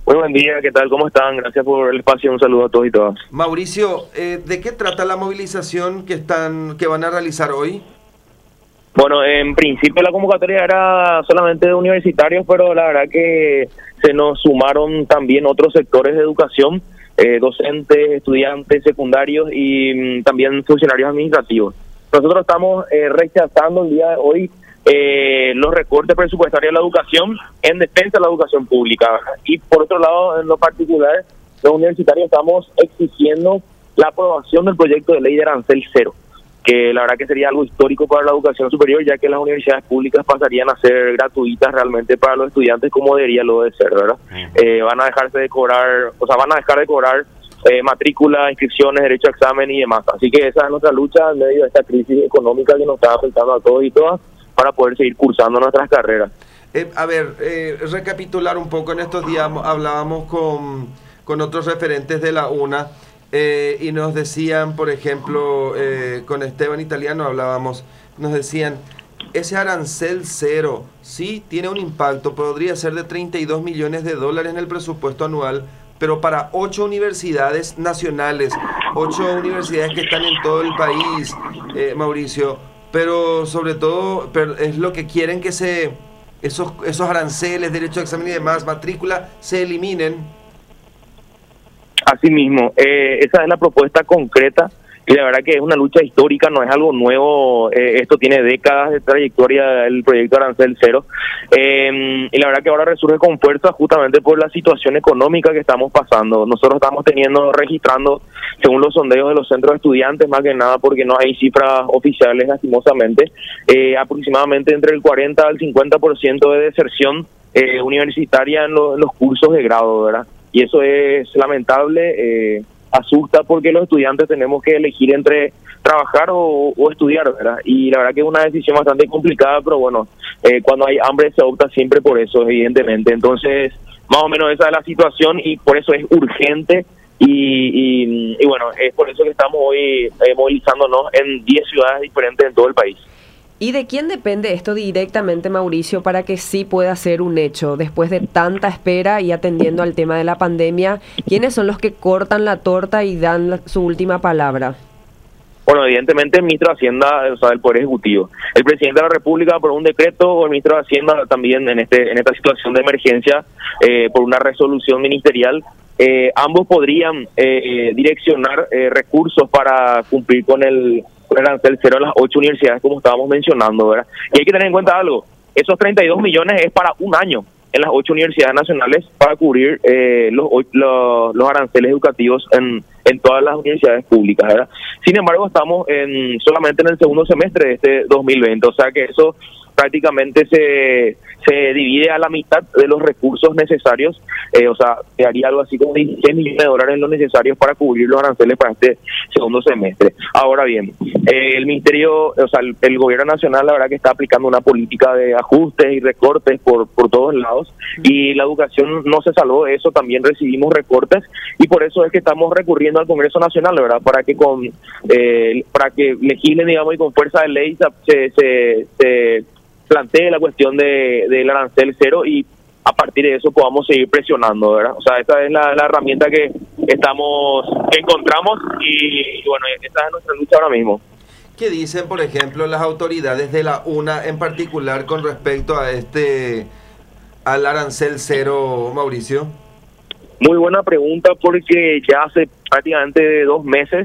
Muy buen día, ¿qué tal? ¿Cómo están? Gracias por el espacio, un saludo a todos y todas. Mauricio, ¿de qué trata la movilización que van a realizar hoy? Bueno, en principio la convocatoria era solamente de universitarios, pero la verdad que se nos sumaron también otros sectores de educación, docentes, estudiantes secundarios y también funcionarios administrativos. Nosotros estamos rechazando el día de hoy los recortes presupuestarios de la educación en defensa de la educación pública, ¿verdad? Y por otro lado, en lo particular, los universitarios estamos exigiendo la aprobación del proyecto de ley de arancel cero, que la verdad que sería algo histórico para la educación superior, ya que las universidades públicas pasarían a ser gratuitas realmente para los estudiantes, como debería lo de ser, ¿verdad? Van a dejarse de cobrar, van a dejar de cobrar matrícula, inscripciones, derecho a examen y demás. Así que esa es nuestra lucha en medio de esta crisis económica que nos está afectando a todos y todas, para poder seguir cursando nuestras carreras. Recapitular un poco, en estos días hablábamos con otros referentes de la UNA y nos decían, por ejemplo, con Esteban Italiano hablábamos, nos decían, ese arancel cero sí tiene un impacto, podría ser de 32 millones de dólares en el presupuesto anual, pero para 8 universidades nacionales, 8 universidades que están en todo el país, Mauricio, pero sobre todo es lo que quieren que esos aranceles, derecho a examen y demás, matrícula, se eliminen. Así mismo, esa es la propuesta concreta y la verdad que es una lucha histórica, no es algo nuevo, esto tiene décadas de trayectoria, el proyecto Arancel Cero, y la verdad que ahora resurge con fuerza justamente por la situación económica que estamos pasando. Nosotros estamos registrando, según los sondeos de los centros de estudiantes, más que nada porque no hay cifras oficiales lastimosamente, aproximadamente entre el 40 al 50% de deserción universitaria en los cursos de grado, ¿verdad? Y eso es lamentable, asusta porque los estudiantes tenemos que elegir entre trabajar o estudiar, ¿verdad? Y la verdad que es una decisión bastante complicada, pero bueno, cuando hay hambre se opta siempre por eso, evidentemente. Entonces, más o menos esa es la situación y por eso es urgente y bueno, es por eso que estamos hoy movilizándonos en 10 ciudades diferentes en todo el país. ¿Y de quién depende esto directamente, Mauricio, para que sí pueda ser un hecho? Después de tanta espera y atendiendo al tema de la pandemia, ¿quiénes son los que cortan la torta y dan su última palabra? Bueno, evidentemente el ministro de Hacienda, o sea, el Poder Ejecutivo. El presidente de la República por un decreto, o el ministro de Hacienda también en esta situación de emergencia por una resolución ministerial. Ambos podrían direccionar recursos para cumplir con el arancel cero a las 8 universidades, como estábamos mencionando, ¿verdad? Y hay que tener en cuenta algo, esos 32 millones es para un año en las 8 universidades nacionales para cubrir los aranceles educativos en todas las universidades públicas, ¿verdad? Sin embargo, estamos solamente en el segundo semestre de este 2020, o sea que eso prácticamente se divide a la mitad de los recursos necesarios, o sea, se haría algo así como 16 millones de dólares los necesarios para cubrir los aranceles para este segundo semestre. Ahora bien, el ministerio, o sea, el gobierno nacional, la verdad que está aplicando una política de ajustes y recortes por todos lados, y la educación no se salvó de eso, también recibimos recortes, y por eso es que estamos recurriendo al Congreso Nacional, la verdad, para que legislen, digamos, y con fuerza de ley se plantee la cuestión del arancel cero y a partir de eso podamos seguir presionando, ¿verdad? O sea, esa es la herramienta que encontramos y bueno, esa es nuestra lucha ahora mismo. ¿Qué dicen, por ejemplo, las autoridades de la UNA en particular con respecto a al arancel cero, Mauricio? Muy buena pregunta, porque ya hace prácticamente 2 meses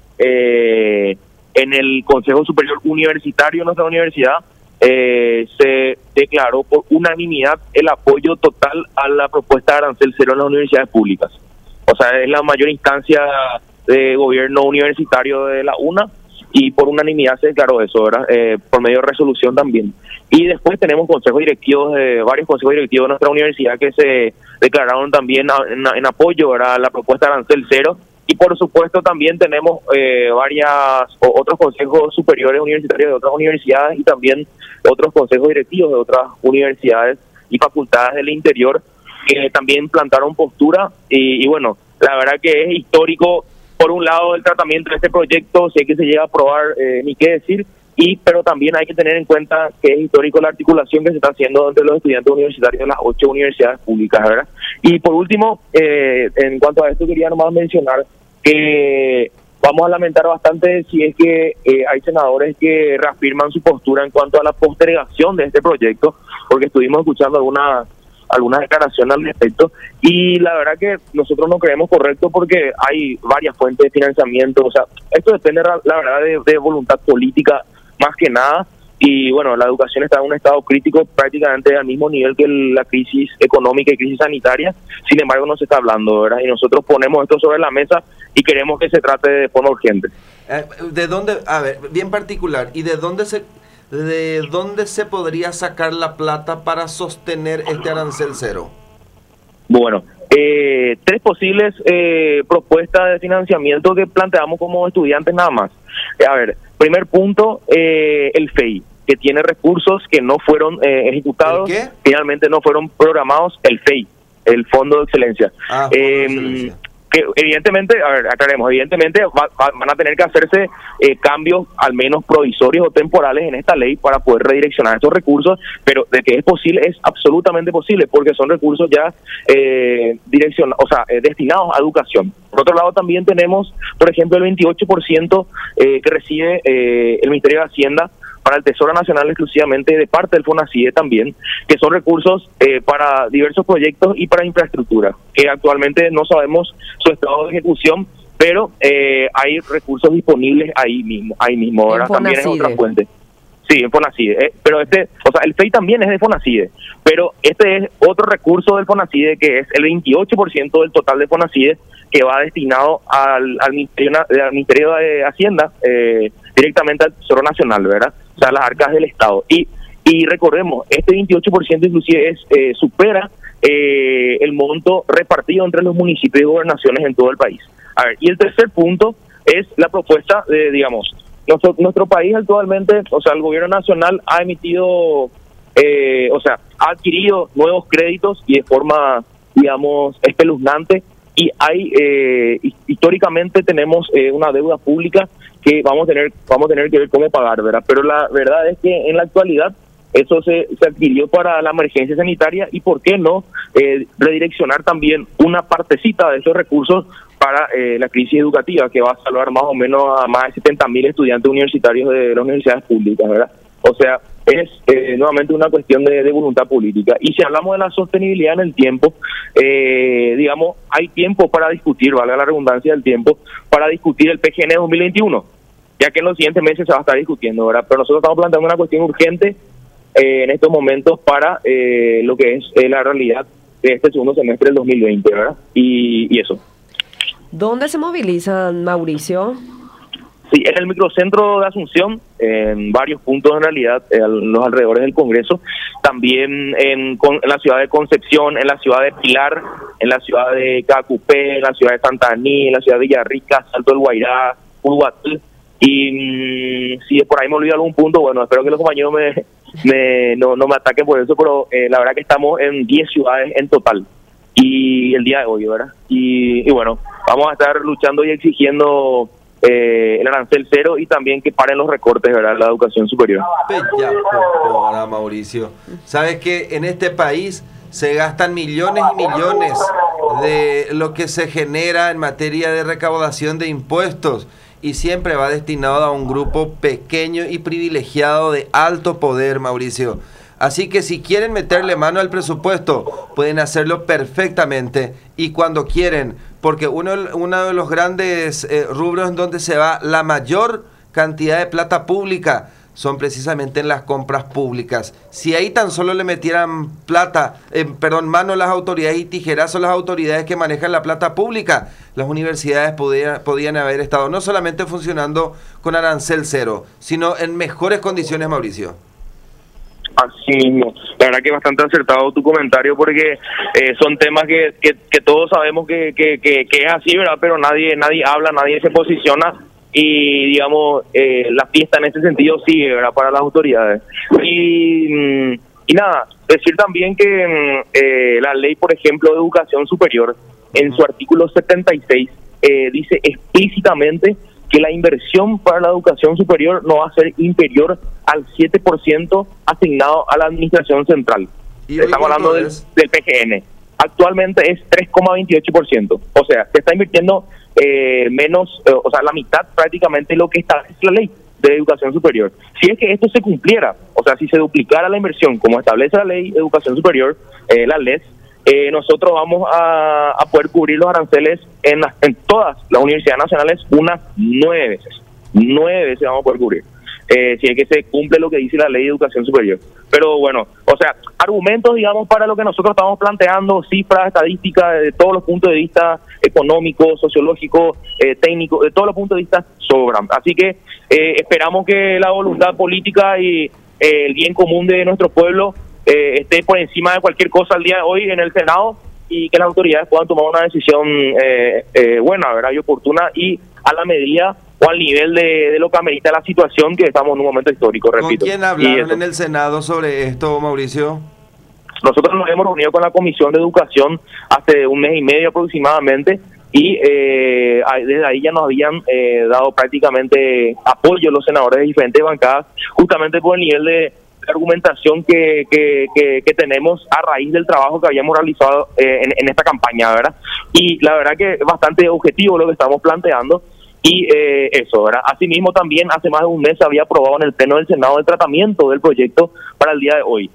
en el Consejo Superior Universitario de nuestra universidad se declaró por unanimidad el apoyo total a la propuesta de arancel cero en las universidades públicas. O sea, es la mayor instancia de gobierno universitario de la UNA y por unanimidad se declaró eso, ¿verdad? Por medio de resolución también. Y después tenemos consejos directivos, varios consejos directivos de nuestra universidad que se declararon también en apoyo, ¿verdad?, a la propuesta de arancel cero. Y por supuesto también tenemos otros consejos superiores universitarios de otras universidades y también otros consejos directivos de otras universidades y facultades del interior que también plantaron postura y bueno, la verdad que es histórico, por un lado, el tratamiento de este proyecto, si es que se llega a aprobar, ni qué decir, pero también hay que tener en cuenta que es histórico la articulación que se está haciendo entre los estudiantes universitarios de las 8 universidades públicas, ¿verdad? Y por último, en cuanto a esto quería nomás mencionar que vamos a lamentar bastante si es que hay senadores que reafirman su postura en cuanto a la postergación de este proyecto, porque estuvimos escuchando algunas declaraciones al respecto, y la verdad que nosotros no creemos correcto porque hay varias fuentes de financiamiento. O sea, esto depende la verdad de voluntad política más que nada, y bueno, la educación está en un estado crítico prácticamente al mismo nivel que la crisis económica y crisis sanitaria. Sin embargo, no se está hablando, ¿verdad? Y nosotros ponemos esto sobre la mesa y queremos que se trate de forma urgente. ¿De dónde, a ver, bien particular, y de dónde se podría sacar la plata para sostener este arancel cero? Bueno, 3 posibles propuestas de financiamiento que planteamos como estudiantes nada más. A ver, primer punto, el FEI, que tiene recursos que no fueron ejecutados, finalmente no fueron programados, el FEI, el Fondo de Excelencia. Fondo de Excelencia. Que evidentemente, a ver, aclaremos, evidentemente van a tener que hacerse cambios al menos provisorios o temporales en esta ley para poder redireccionar estos recursos, pero de que es posible, es absolutamente posible, porque son recursos ya destinados a educación. Por otro lado, también tenemos, por ejemplo, el 28% que recibe el Ministerio de Hacienda para el Tesoro Nacional exclusivamente de parte del FONACIDE también, que son recursos para diversos proyectos y para infraestructura, que actualmente no sabemos su estado de ejecución, pero hay recursos disponibles ahí mismo, ahora también es otra fuente. Sí, en FONACIDE, pero el FEI también es de FONACIDE, pero este es otro recurso del FONACIDE que es el 28% del total de FONACIDE, que va destinado al Ministerio de Hacienda, directamente al Tesoro Nacional, ¿verdad? O sea, las arcas del Estado. Y recordemos, este 28% inclusive supera el monto repartido entre los municipios y gobernaciones en todo el país. A ver, y el tercer punto es la propuesta de, digamos, nuestro país actualmente, o sea, el gobierno nacional ha emitido, ha adquirido nuevos créditos y de forma, digamos, espeluznante, y históricamente tenemos una deuda pública que vamos a tener que ver cómo pagar, ¿verdad? Pero la verdad es que en la actualidad eso se adquirió para la emergencia sanitaria, y por qué no redireccionar también una partecita de esos recursos para la crisis educativa, que va a salvar más o menos a más de 70.000 estudiantes universitarios de las universidades públicas, ¿verdad? O sea, es nuevamente una cuestión de voluntad política. Y si hablamos de la sostenibilidad en el tiempo, digamos, hay tiempo para discutir, valga la redundancia del tiempo, para discutir el PGN 2021, ya que en los siguientes meses se va a estar discutiendo, ¿verdad? Pero nosotros estamos planteando una cuestión urgente en estos momentos para lo que es la realidad de este segundo semestre del 2020, ¿verdad? Y eso. ¿Dónde se movilizan, Mauricio? Sí, en el microcentro de Asunción, en varios puntos en realidad, en los alrededores del Congreso, también en la ciudad de Concepción, en la ciudad de Pilar, en la ciudad de Cacupé, en la ciudad de Santa Aní, en la ciudad de Villarrica, Salto del Guairá, Uruguatal, y si por ahí me olvido algún punto, bueno, espero que los compañeros no me ataquen por eso, pero la verdad que estamos en 10 ciudades en total, y el día de hoy, ¿verdad? Y bueno, vamos a estar luchando y exigiendo el arancel cero, y también que paren los recortes, ¿verdad?, la educación superior. Hola, Mauricio. Sabes que en este país se gastan millones y millones de lo que se genera en materia de recaudación de impuestos, y siempre va destinado a un grupo pequeño y privilegiado de alto poder, Mauricio. Así que si quieren meterle mano al presupuesto, pueden hacerlo perfectamente y cuando quieren, porque uno de los grandes rubros en donde se va la mayor cantidad de plata pública son precisamente en las compras públicas. Si ahí tan solo le metieran mano a las autoridades y tijerazo a las autoridades que manejan la plata pública, las universidades podían haber estado no solamente funcionando con arancel cero, sino en mejores condiciones, Mauricio. Así mismo, la verdad que bastante acertado tu comentario, porque son temas que todos sabemos que es así, ¿verdad? Pero nadie habla, nadie se posiciona, y digamos, la fiesta en ese sentido sigue, ¿verdad?, para las autoridades. Y nada, decir también que la ley, por ejemplo, de educación superior, en su artículo 76, dice explícitamente que la inversión para la educación superior no va a ser inferior al 7% asignado a la administración central. Estamos hablando del PGN. Actualmente es 3,28%. O sea, se está invirtiendo menos, o sea, la mitad prácticamente de lo que establece la ley de educación superior. Si es que esto se cumpliera, o sea, si se duplicara la inversión como establece la ley de educación superior, la LES, nosotros vamos a poder cubrir los aranceles en todas las universidades nacionales unas 9 veces. 9 veces vamos a poder cubrir. Si es que se cumple lo que dice la ley de educación superior. Pero bueno, o sea, argumentos, digamos, para lo que nosotros estamos planteando, cifras, estadísticas, de todos los puntos de vista económicos, sociológicos, técnicos, de todos los puntos de vista sobran. Así que esperamos que la voluntad política y el bien común de nuestro pueblo esté por encima de cualquier cosa el día de hoy en el Senado y que las autoridades puedan tomar una decisión buena, ¿verdad? Y oportuna y a la medida o al nivel de lo que amerita la situación, que estamos en un momento histórico, repito. ¿Con quién hablaron en el Senado sobre esto, Mauricio? Nosotros nos hemos reunido con la Comisión de Educación hace un mes y medio aproximadamente y desde ahí ya nos habían dado prácticamente apoyo los senadores de diferentes bancadas, justamente por el nivel de argumentación que tenemos a raíz del trabajo que habíamos realizado en esta campaña, ¿verdad? Y la verdad que es bastante objetivo lo que estamos planteando. Y eso, ¿verdad? Asimismo también hace más de un mes se había aprobado en el Pleno del Senado el tratamiento del proyecto para el día de hoy.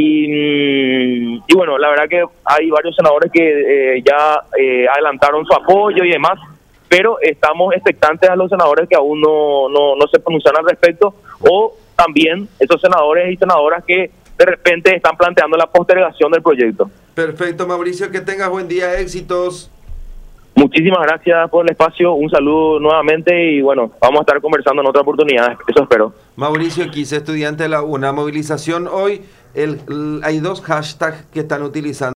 Y bueno, la verdad que hay varios senadores que ya adelantaron su apoyo y demás, pero estamos expectantes a los senadores que aún no se pronuncian al respecto, o también esos senadores y senadoras que de repente están planteando la postergación del proyecto. Perfecto, Mauricio, que tengas buen día, éxitos. Muchísimas gracias por el espacio, un saludo nuevamente y bueno, vamos a estar conversando en otra oportunidad, eso espero. Mauricio Quise, estudiante de la UNA, movilización hoy, hay 2 hashtags que están utilizando.